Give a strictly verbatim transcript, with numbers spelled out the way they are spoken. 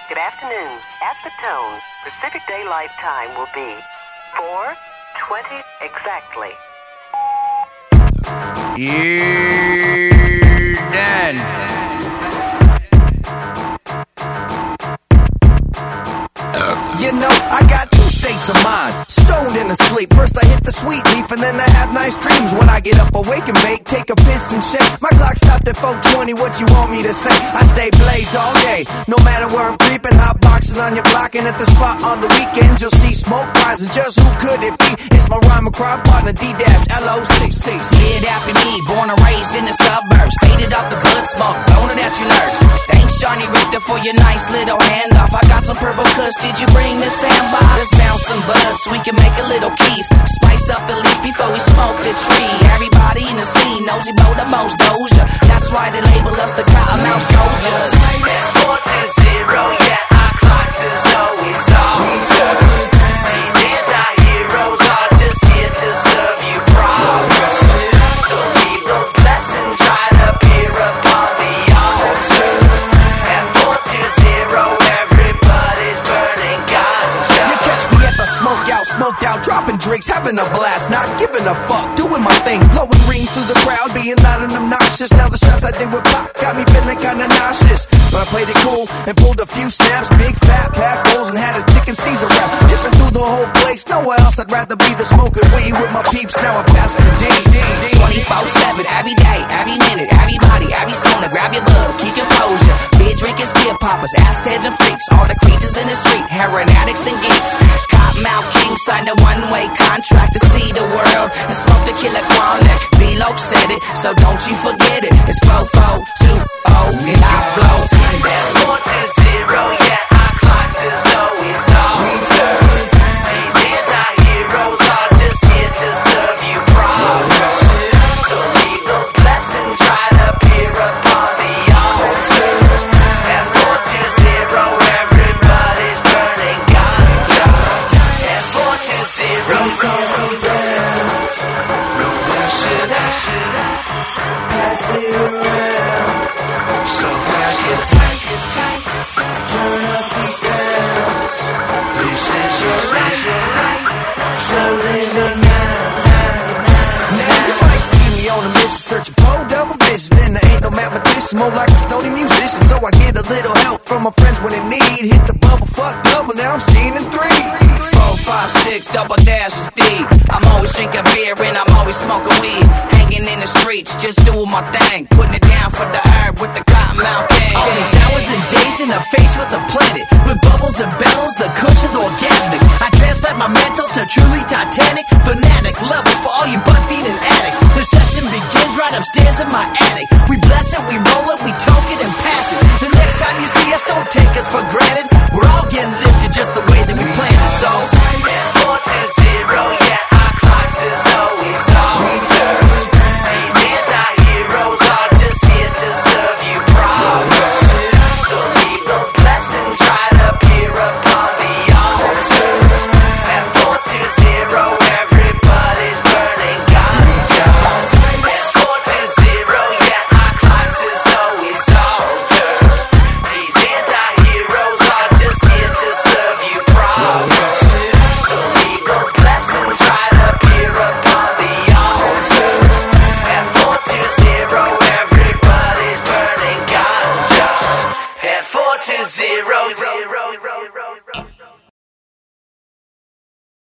Good afternoon. At the tone, Pacific Daylight Time will be four twenty exactly. You're done. You know, I got two states of mind, stoned and asleep. First I hit the sweet leaf and then I have nice dreams. When I get up, awake and bake, take a piss and shake. My clock stopped at four twenty, what you want me to say? I stay blazed all day, no matter where I'm creeping. Hot boxing on your block and at the spot on the weekends. You'll see smoke rising, just who could it be? It's my rhyme and crime partner, D-L O C C. Kid after me, born and raised in the suburbs. Faded off the blood smoke, blowing it at your nerves. Thanks Johnny Richter for your nice little handoff. I got some purple kush, did you bring the sandbox? Let's bounce some buds so we can make a little keef. Spice up the leaf before we smoke the tree. Everybody in the scene knows he blow the most doja. That's why they label us the Cottonmouth Soldiers. It's four to zero, yeah, our clocks is always on. These anti-heroes are just here to serve you problems. So leave those blessings right up here upon the altar. At four to zero, everybody's burning ganja. You catch me at the smoke out, smoked out, dropping drinks, having a blast, not giving a fuck, doing my thing, blowing rings through the crowd, being loud and obnoxious. Now the shots I did with Pop got me feeling kinda nauseous, but I played it cool and pulled a few snaps, big fat pack bowls and had a chicken Caesar wrap, dipping through the whole place. Nowhere else I'd rather be than smoking weed with my peeps. Now I pass it to D, D, D. twenty-four seven, every day, every minute, everybody, every stoner, grab your bud, keep your posure. Beer drinkers, beer poppers, ass-heads and freaks, all the creatures in the street, heroin addicts and geeks. Cottonmouth King signed a one-way contract to see the world and smoke the killer chronic. D-Lo said it, so don't you forget it. It's four four two oh and I blow. It's four to zero, yeah, our clocks is always on. These anti-heroes are just here to serve you problems. So leave those blessings right up here upon the altar. At four to zero, everybody's burning ganja. At four to zero, pass it around. So pack it tight, turn up these sounds. This is your right, so listen now. Now you might see me on a mission, searching for double vision, and there ain't no mathematician, more like a stony musician. So I get a little help from my friends when they need. Hit the bubble, fuck double, now I'm seeing in three. Four, five, six, double dash is deep. I'm always drinking beer and I'm always smoking weed. Hanging in the streets, just doing my thing. Putting it down for the herb with the Cottonmouth King. All these hours and days in the face with the planet. With bubbles and bellows, the kush is orgasmic. I transplant my mental to truly titanic. Fanatic levels for all you butt-feeding addicts. The session begins right upstairs in my attic. We bless it, we roll it, we toke it and pass it. The next time you see us, don't take us for granted. We're all getting lifted just the way that we planned it. So it's four to zero, yeah, our clocks is always on. These anti-heroes are just here to serve you problems. So leave those blessings right up here upon the altar. At four to zero, everybody's burning ganja. At four to zero, yeah, our clocks is always altered. These anti-heroes are just here to serve you problems. So leave those blessings right up here upon the altar. At four to zero, everybody's burning ganja. At four to zero.